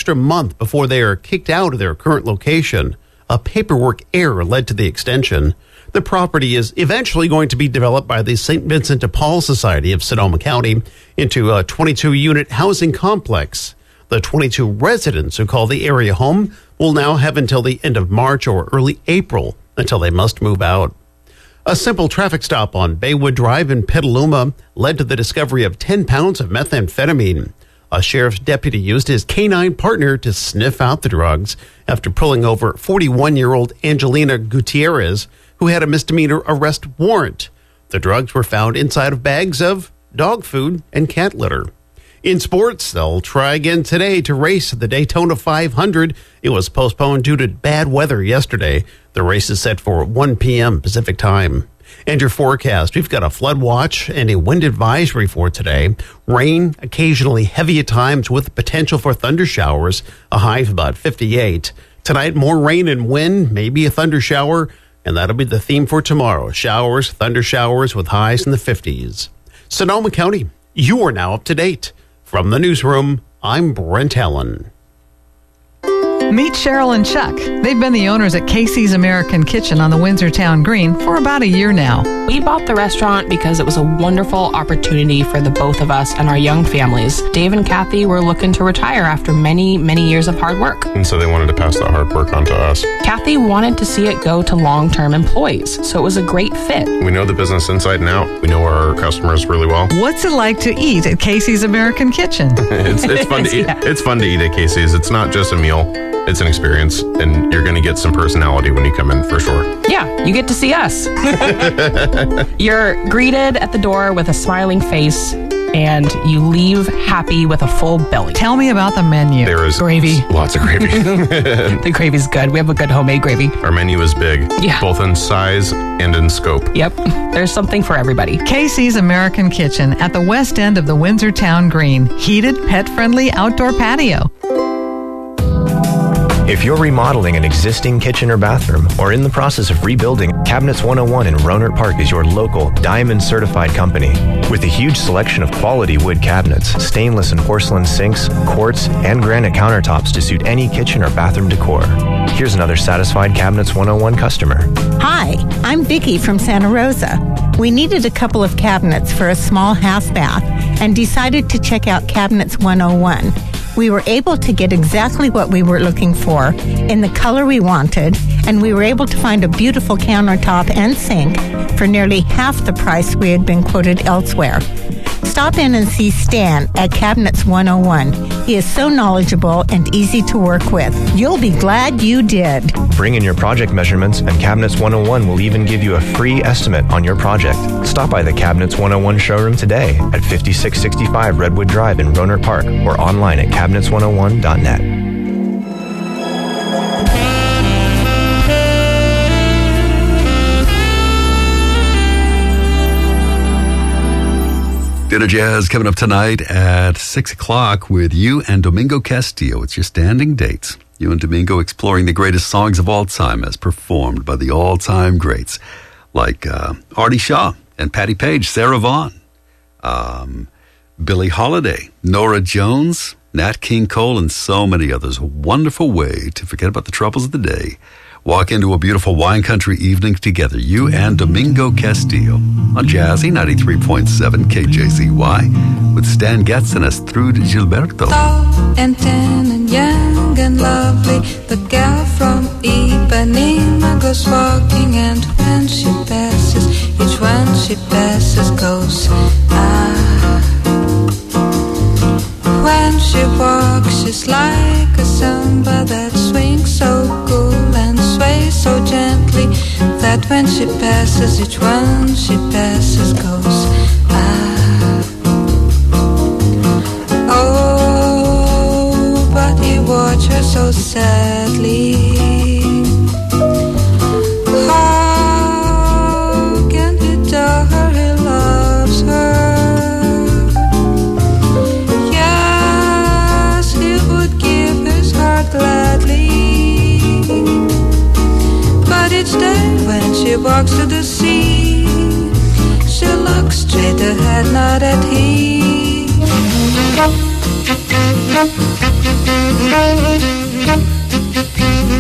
extra month before they are kicked out of their current location. A paperwork error led to the extension. The property is eventually going to be developed by the St. Vincent de Paul Society of Sonoma County into a 22-unit housing complex. The 22 residents who call the area home will now have until the end of March or early April until they must move out. A simple traffic stop on Baywood Drive in Petaluma led to the discovery of 10 pounds of methamphetamine. A sheriff's deputy used his canine partner to sniff out the drugs after pulling over 41-year-old Angelina Gutierrez, who had a misdemeanor arrest warrant. The drugs were found inside of bags of dog food and cat litter. In sports, they'll try again today to race the Daytona 500. It was postponed due to bad weather yesterday. The race is set for 1 p.m. Pacific time. And your forecast, we've got a flood watch and a wind advisory for today. Rain, occasionally heavy at times with potential for thunder showers, a high of about 58. Tonight, more rain and wind, maybe a thunder shower, and that'll be the theme for tomorrow. Showers, thunder showers with highs in the 50s. Sonoma County, you are now up to date. From the newsroom, I'm Brent Allen. Meet Cheryl and Chuck. They've been the owners at Casey's American Kitchen on the Windsor Town Green for about a year now. We bought the restaurant because it was a wonderful opportunity for the both of us and our young families. Dave and Kathy were looking to retire after many, many years of hard work. And so they wanted to pass that hard work on to us. Kathy wanted to see it go to long-term employees, so it was a great fit. We know the business inside and out. We know our customers really well. What's it like to eat at Casey's American Kitchen? It's fun to eat. It's fun to eat at Casey's. It's not just a meal. It's an experience, and you're going to get some personality when you come in, for sure. Yeah, you get to see us. You're greeted at the door with a smiling face, and you leave happy with a full belly. Tell me about the menu. There is gravy. Lots of gravy. The gravy's good. We have a good homemade gravy. Our menu is big, yeah, both in size and in scope. Yep, there's something for everybody. Casey's American Kitchen at the west end of the Windsor Town Green. Heated, pet-friendly outdoor patio. If you're remodeling an existing kitchen or bathroom or in the process of rebuilding, Cabinets 101 in Rohnert Park is your local Diamond certified company. With a huge selection of quality wood cabinets, stainless and porcelain sinks, quartz, and granite countertops to suit any kitchen or bathroom decor. Here's another satisfied Cabinets 101 customer. Hi, I'm Vicki from Santa Rosa. We needed a couple of cabinets for a small half bath and decided to check out Cabinets 101. We were able to get exactly what we were looking for in the color we wanted, and we were able to find a beautiful countertop and sink for nearly half the price we had been quoted elsewhere. Stop in and see Stan at Cabinets 101. He is so knowledgeable and easy to work with. You'll be glad you did. Bring in your project measurements, and Cabinets 101 will even give you a free estimate on your project. Stop by the Cabinets 101 showroom today at 5665 Redwood Drive in Rohnert Park or online at cabinets101.net. Dinner Jazz coming up tonight at 6 o'clock with you and Domingo Castillo. It's your standing dates. You and Domingo exploring the greatest songs of all time as performed by the all-time greats like Artie Shaw and Patti Page, Sarah Vaughan, Billie Holiday, Norah Jones, Nat King Cole, and so many others. A wonderful way to forget about the troubles of the day. Walk into a beautiful wine country evening together, you and Domingo Castillo, on Jazzy 93.7 KJZY, with Stan Getz and Astrud Gilberto. Tall and tan and young and lovely, the girl from Ipanema goes walking, and when she passes, each one she passes goes, ah. When she walks, she's like a samba that swings so cool and sways so gently, that when she passes, each one she passes goes, ah. Oh, but he watched her so sadly. How can he tell her he loves her? Yes, he would give his heart gladly. But each day when she walks to the sea, she looks straight ahead, not at him.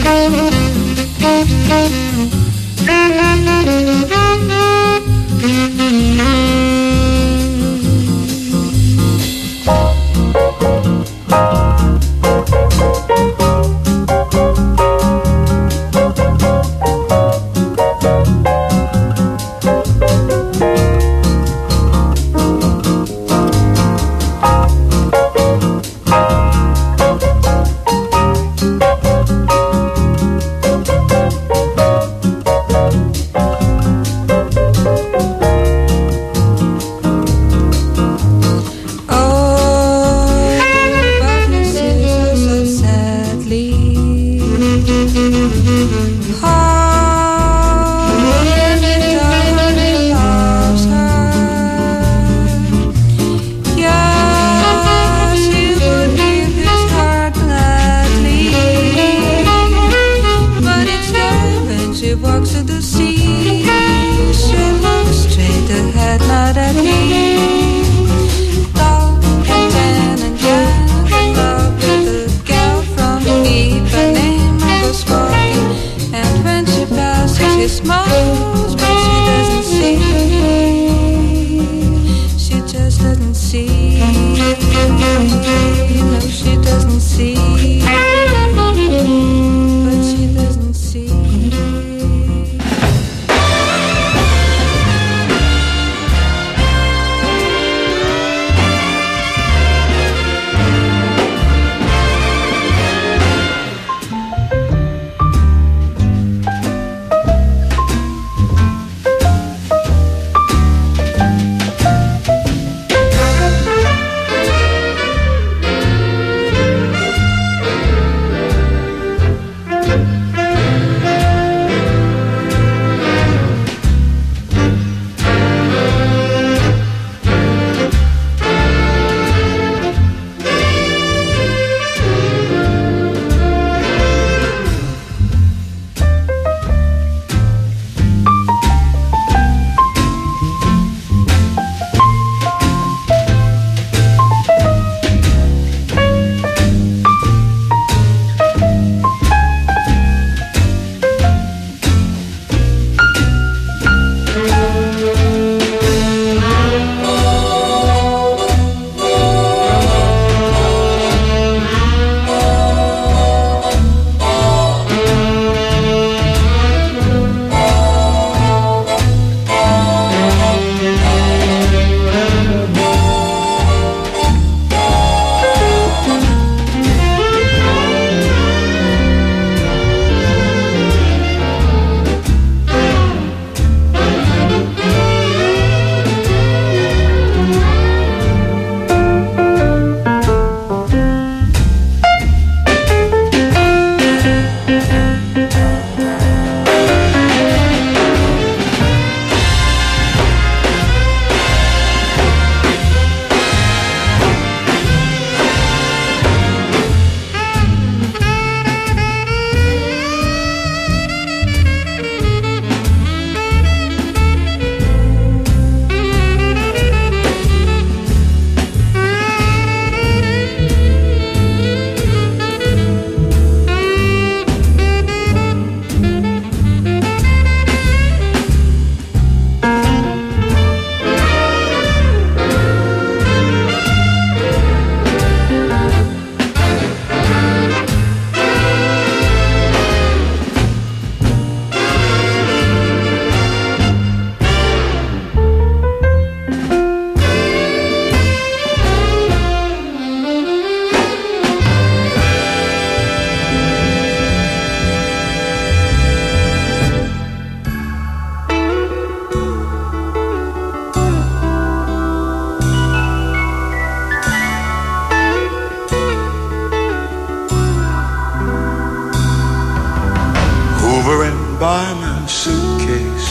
by my suitcase,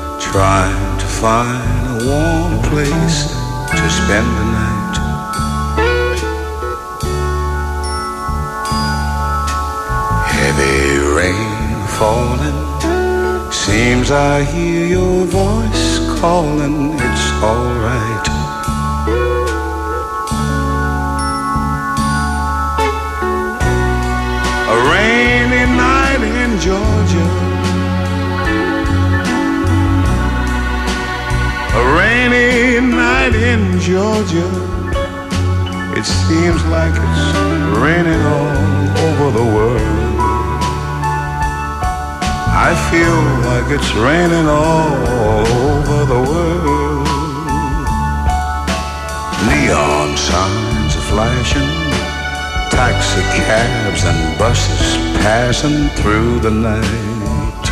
trying to find a warm place to spend the night. Heavy rain falling, seems I hear your voice calling, it's alright. A rainy night Georgia. A rainy night in Georgia. It seems like it's raining all over the world. I feel like it's raining all over the world. Neon signs are flashing, taxi cabs and buses passing through the night.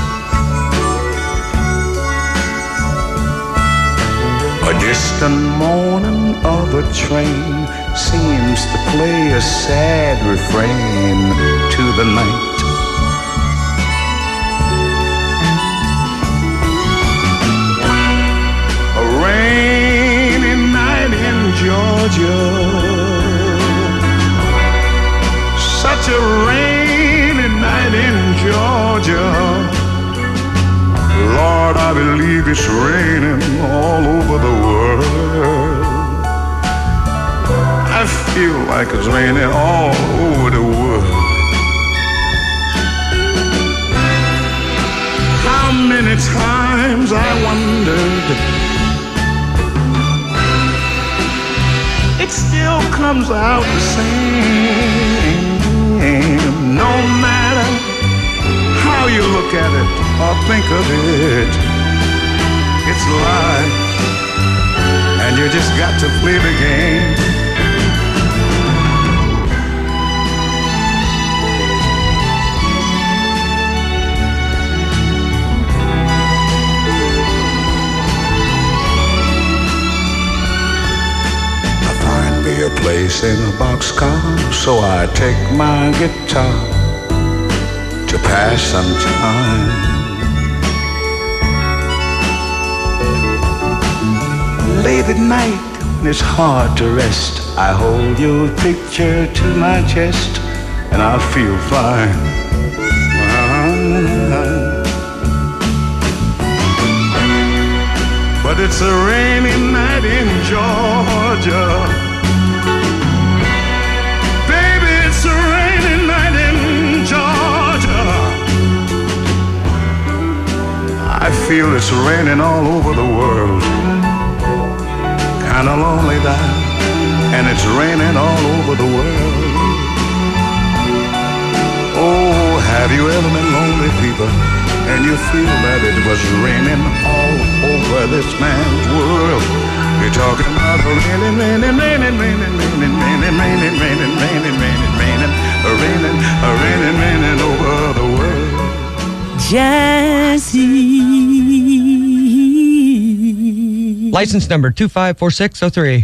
A distant moaning of a train seems to play a sad refrain to the night. A rainy night in Georgia. Such a rainy night in Georgia. Lord, I believe it's raining all over the world. I feel like it's raining all over the world. How many times I wondered, it still comes out the same. No matter how you look at it or think of it, it's life, and you just got to play the game. A place in a boxcar, so I take my guitar to pass some time. Late at night, when it's hard to rest, I hold your picture to my chest, and I feel fine. But it's a rainy night in Georgia. I feel it's raining all over the world. Kinda lonely there, and it's raining all over the world. Oh, have you ever been lonely, people, and you feel that it was raining all over this man's world? You're talking about raining, raining, raining, raining, raining, raining, raining, raining, raining, raining, raining, raining, raining, raining over the world. Jazzy. License number 254603.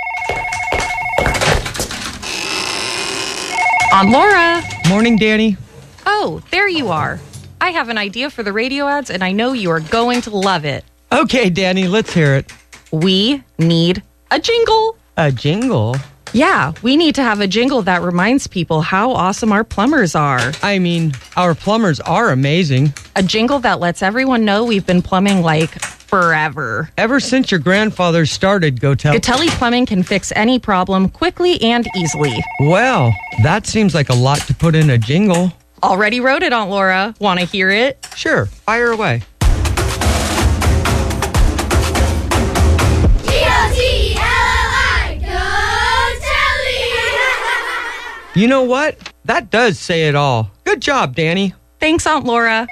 Aunt Laura. Morning, Danny. Oh, there you are. I have an idea for the radio ads, and I know you are going to love it. Okay, Danny, let's hear it. We need a jingle. A jingle? Yeah, we need to have a jingle that reminds people how awesome our plumbers are. I mean, our plumbers are amazing. A jingle that lets everyone know we've been plumbing like forever. Ever since your grandfather started Gotelli. Gotelli Plumbing can fix any problem quickly and easily. Well, that seems like a lot to put in a jingle. Already wrote it, Aunt Laura. Want to hear it? Sure, fire away. You know what? That does say it all. Good job, Danny. Thanks, Aunt Laura.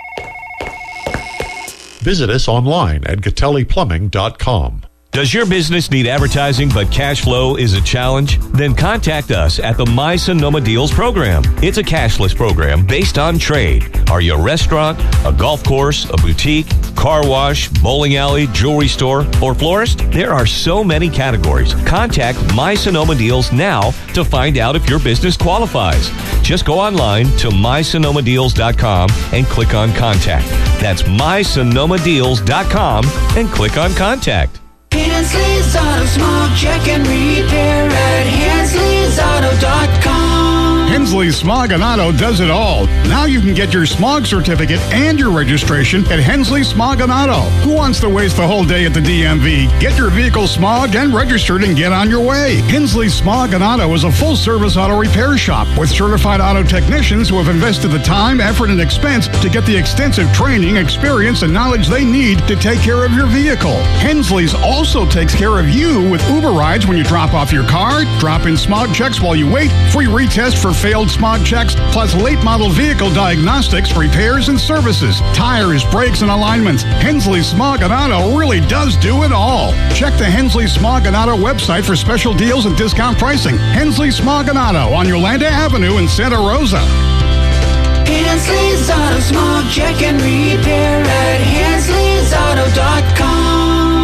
Visit us online at GotelliPlumbing.com. Does your business need advertising but cash flow is a challenge? Then contact us at the My Sonoma Deals program. It's a cashless program based on trade. Are you a restaurant, a golf course, a boutique, car wash, bowling alley, jewelry store, or florist? There are so many categories. Contact My Sonoma Deals now to find out if your business qualifies. Just go online to mysonomadeals.com and click on Contact. That's mysonomadeals.com and click on Contact. Hensley's Auto, small check and repair at Hensley'sAuto.com. Hensley Smog and Auto does it all. Now you can get your smog certificate and your registration at Hensley Smog and Auto. Who wants to waste the whole day at the DMV? Get your vehicle smogged and registered and get on your way. Hensley Smog and Auto is a full-service auto repair shop with certified auto technicians who have invested the time, effort, and expense to get the extensive training, experience, and knowledge they need to take care of your vehicle. Hensley's also takes care of you with Uber rides when you drop off your car, drop in smog checks while you wait, free retest for failed smog checks, plus late model vehicle diagnostics, repairs, and services, tires, brakes, and alignments. Hensley Smog and Auto really does do it all. Check the Hensley Smog and Auto website for special deals and discount pricing. Hensley Smog and Auto on Yolanda Avenue in Santa Rosa. Hensley's Auto Smog Check and Repair at Hensley'sAuto.com.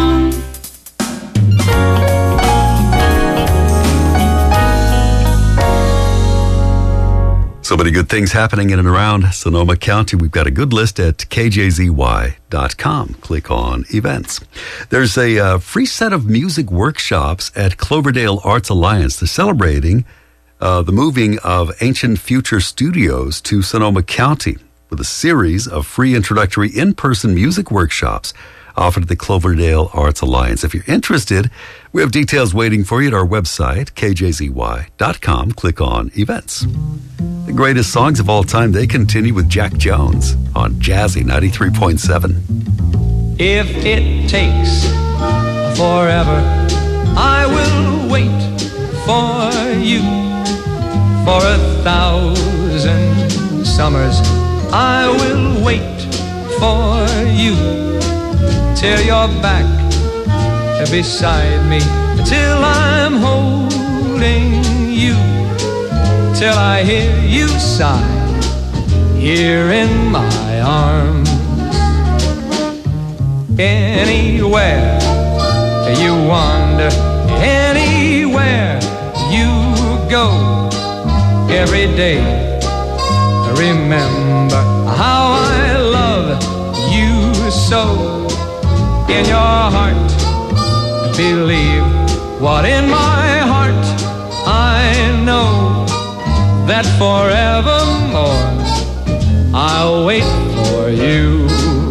So many good things happening in and around Sonoma County. We've got a good list at kjzy.com. Click on events. There's a free set of music workshops at Cloverdale Arts Alliance. They're celebrating the moving of Ancient Future Studios to Sonoma County with a series of free introductory in-person music workshops offered at the Cloverdale Arts Alliance. If you're interested, we have details waiting for you at our website, kjzy.com. Click on events. The greatest songs of all time, they continue with Jack Jones on Jazzy 93.7. If it takes forever, I will wait for you. For 1,000 summers, I will wait for you. Till you're back beside me, till I'm holding you, till I hear you sigh here in my arms. Anywhere you wander, anywhere you go, every day remember how I love you so. In your heart, believe what in my heart I know, that forevermore I'll wait for you.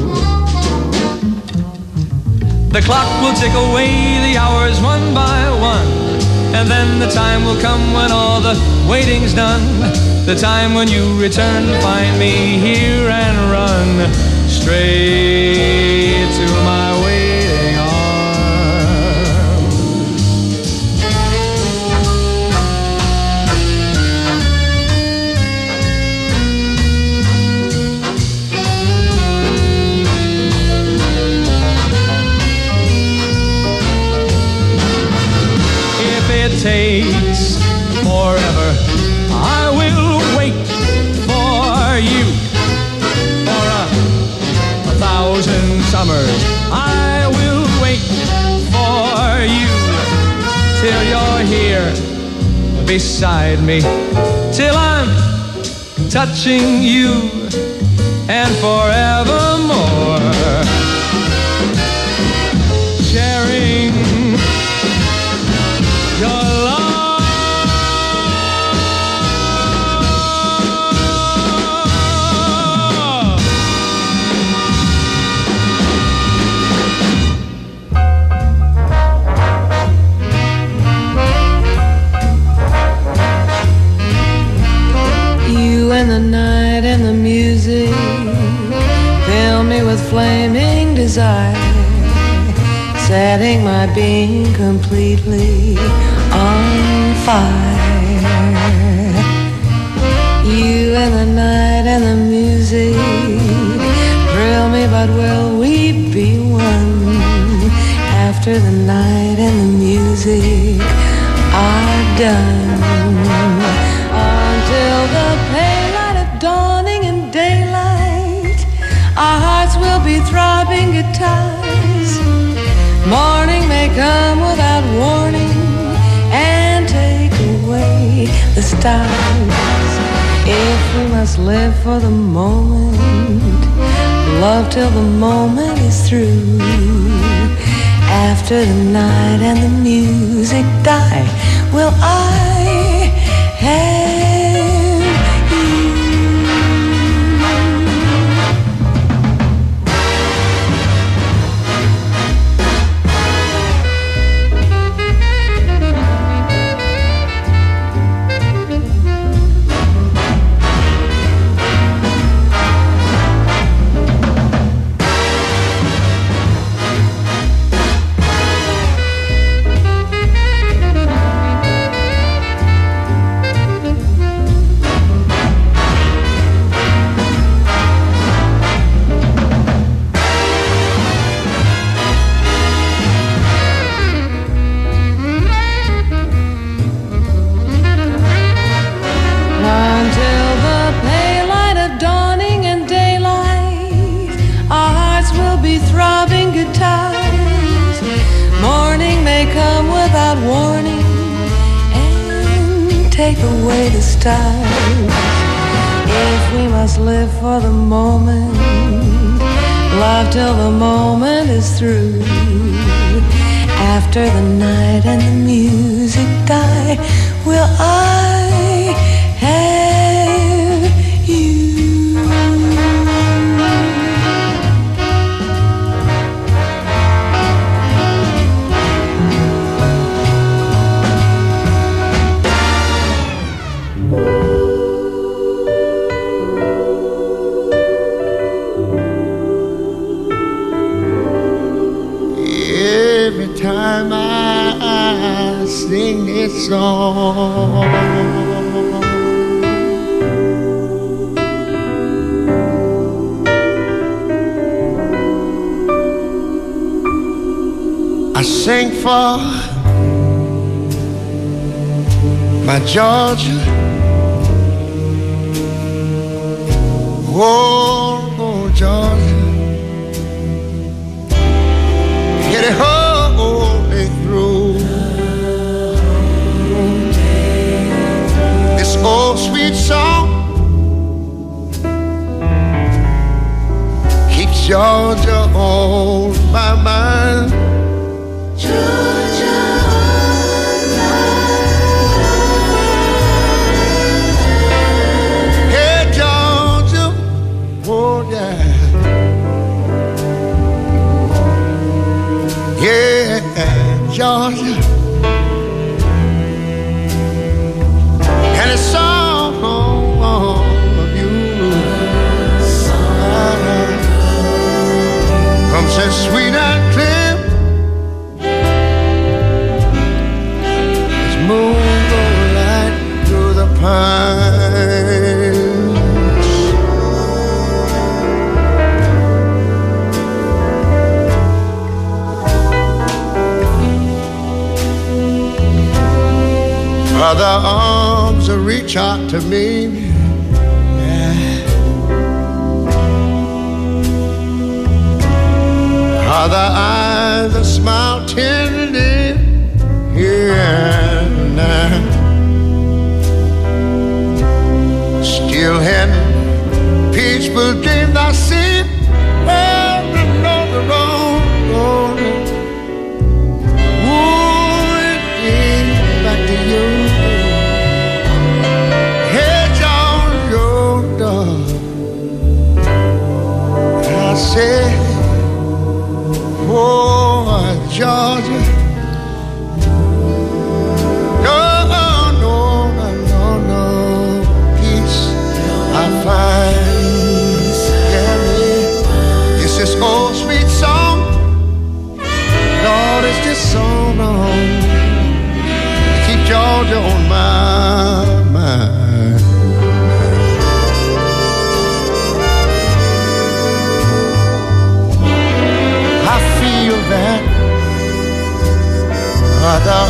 The clock will tick away the hours one by one, and then the time will come when all the waiting's done. The time when you return to find me here and run straight to my waiting arms. If it takes forever, I will wait for you. For 1,000 summers, I will wait for you. Till you're here beside me, till I'm touching you, and forevermore sharing your love. And the night and the music fill me with flaming desire, setting my being completely on fire. You and the night and the music thrill me, but will we be one after the night and the music are done? Until the pale light of dawning and daylight, our hearts will be throbbing guitars. Morning may come without warning and take away the stars. If we must live for the moment, love till the moment is through. After the night and the music die, will I have away the stars. If we must live for the moment, love till the moment is through. After the night and the music die, will I have you? Every time I sing this song, I sing for my Georgia. Oh, Georgia. Get it whole day through. This old sweet song keeps Georgia on my mind. Georgia on my mind. Hey, Georgia, oh yeah. Yeah, Georgia. And a song of you comes as sweet and clear as moonlight through the pines. Other arms reach out to me, yeah. Other eyes smile tenderly, yeah. Now, still in peaceful dreams I see, on the road, back to you. Hey, Georgia, I say, oh, Georgia, no, peace I find. Yeah, it's this old sweet song, Lord, it's this song on. Georgia on my mind. I feel that other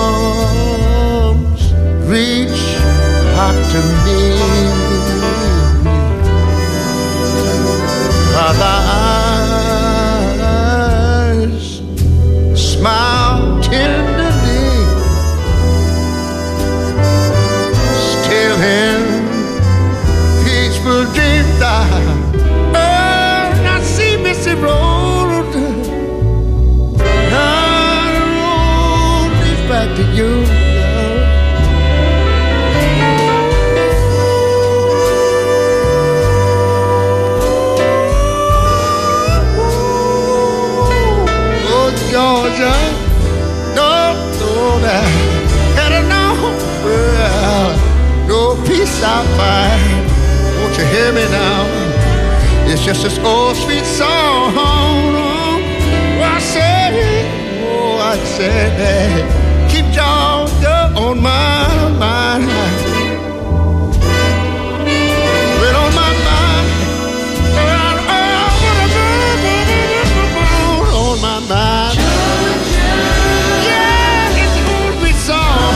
arms reach out to me. Other eyes smile tenderly. In peaceful dreams I see Missy Road. The road leads back to you. Oh, Georgia, no, and I know, well, no peace I find. Won't you hear me now? It's just this old sweet song. Oh, I say, keep Georgia on my mind. Well, on my mind. On my mind. Yeah, it's an old sweet song.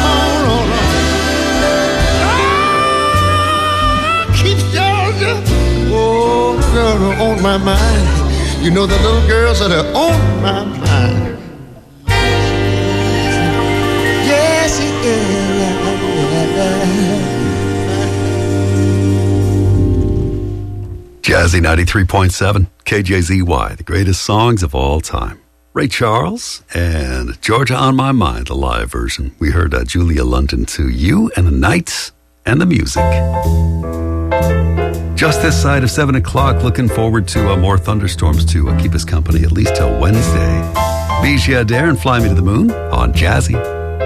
On my mind. You know the little girls that are on my mind. Yes, it is. Jazzy 93.7, KJZY, the greatest songs of all time. Ray Charles and Georgia on My Mind, the live version. We heard Julia London to You and the Nights and the Music. Just this side of 7 o'clock, looking forward to more thunderstorms to keep us company at least till Wednesday. Bijia Adair and Fly Me to the Moon on Jazzy.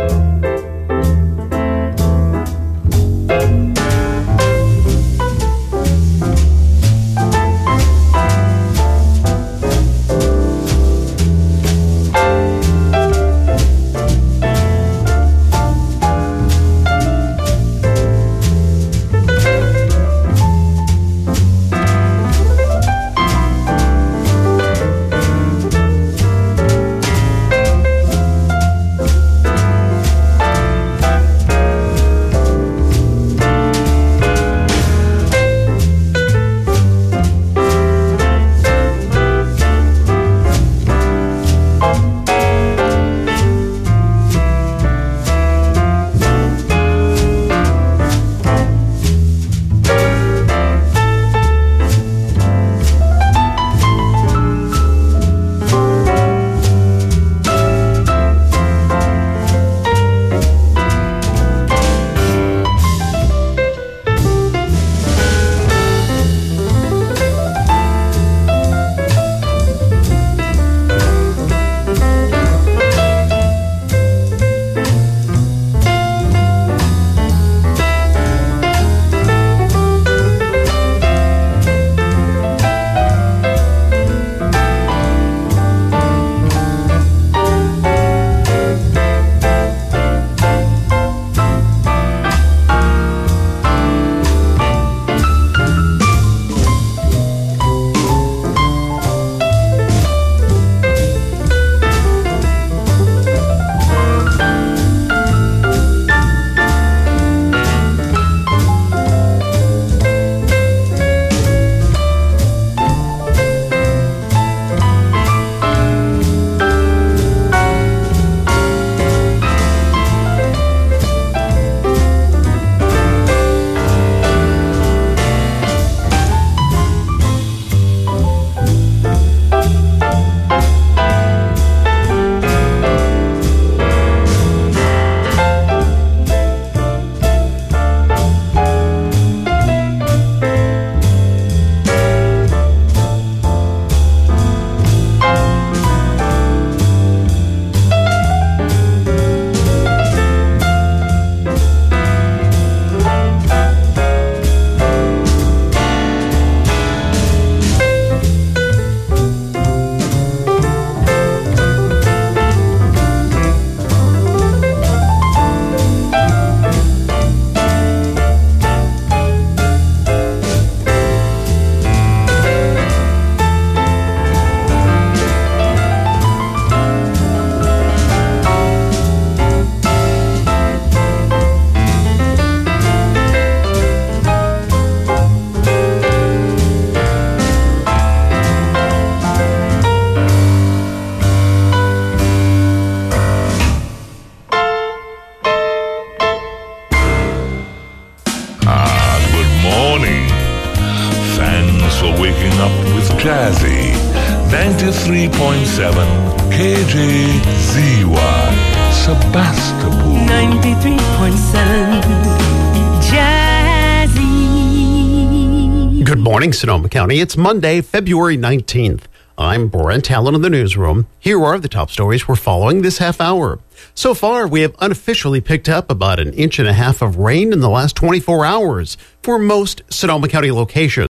Jazzy 93.7 KJZY Sebastopol 93.7 Jazzy. Good morning, Sonoma County. It's Monday, February 19th. I'm Brent Allen in the newsroom. Here are the top stories we're following this half hour. So far, we have unofficially picked up about 1.5 inches of rain in the last 24 hours for most Sonoma County locations.